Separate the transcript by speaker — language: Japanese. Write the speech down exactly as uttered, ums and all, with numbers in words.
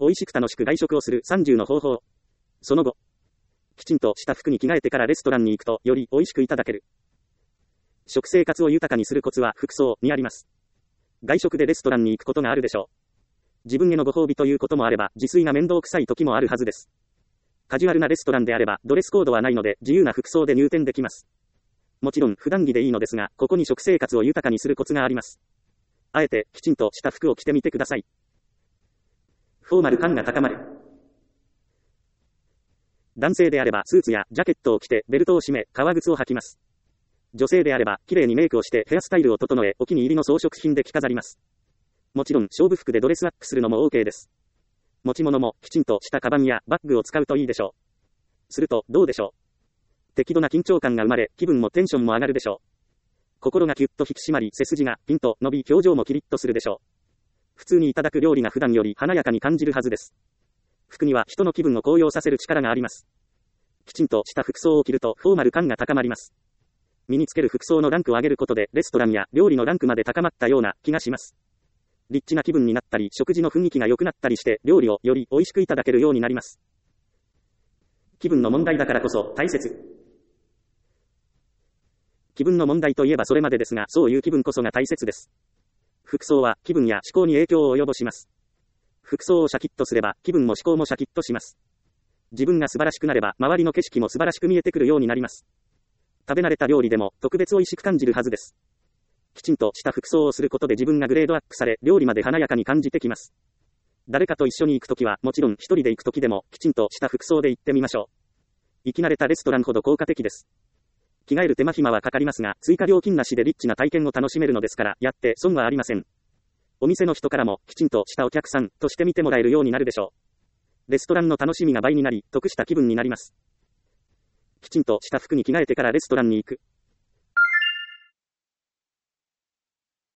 Speaker 1: 美味しく楽しく外食をするさんじゅうの方法。その後、きちんとした服に着替えてからレストランに行くと、より美味しくいただける。食生活を豊かにするコツは服装にあります。外食でレストランに行くことがあるでしょう。自分へのご褒美ということもあれば、自炊が面倒くさい時もあるはずです。カジュアルなレストランであれば、ドレスコードはないので、自由な服装で入店できます。もちろん、普段着でいいのですが、ここに食生活を豊かにするコツがあります。あえて、きちんとした服を着てみてください。フォーマル感が高まる。男性であれば、スーツやジャケットを着て、ベルトを締め、革靴を履きます。女性であれば、綺麗にメイクをして、ヘアスタイルを整え、お気に入りの装飾品で着飾ります。もちろん、勝負服でドレスアップするのも OK です。持ち物も、きちんとしたカバンやバッグを使うといいでしょう。すると、どうでしょう。適度な緊張感が生まれ、気分もテンションも上がるでしょう。心がキュッと引き締まり、背筋がピンと伸び、表情もキリッとするでしょう。普通にいただく料理が普段より華やかに感じるはずです。服には人の気分を高揚させる力があります。きちんとした服装を着ると、フォーマル感が高まります。身につける服装のランクを上げることで、レストランや料理のランクまで高まったような気がします。リッチな気分になったり、食事の雰囲気が良くなったりして、料理をより美味しくいただけるようになります。気分の問題だからこそ大切。気分の問題といえばそれまでですが、そういう気分こそが大切です。服装は気分や思考に影響を及ぼします。服装をシャキッとすれば、気分も思考もシャキッとします。自分が素晴らしくなれば、周りの景色も素晴らしく見えてくるようになります。食べ慣れた料理でも、特別美味しく感じるはずです。きちんとした服装をすることで自分がグレードアップされ、料理まで華やかに感じてきます。誰かと一緒に行くときは、もちろん一人で行くときでも、きちんとした服装で行ってみましょう。行き慣れたレストランほど効果的です。着替える手間暇はかかりますが、追加料金なしでリッチな体験を楽しめるのですから、やって損はありません。お店の人からも、きちんとしたお客さんとして見てもらえるようになるでしょう。レストランの楽しみが倍になり、得した気分になります。きちんとした服に着替えてからレストランに行く。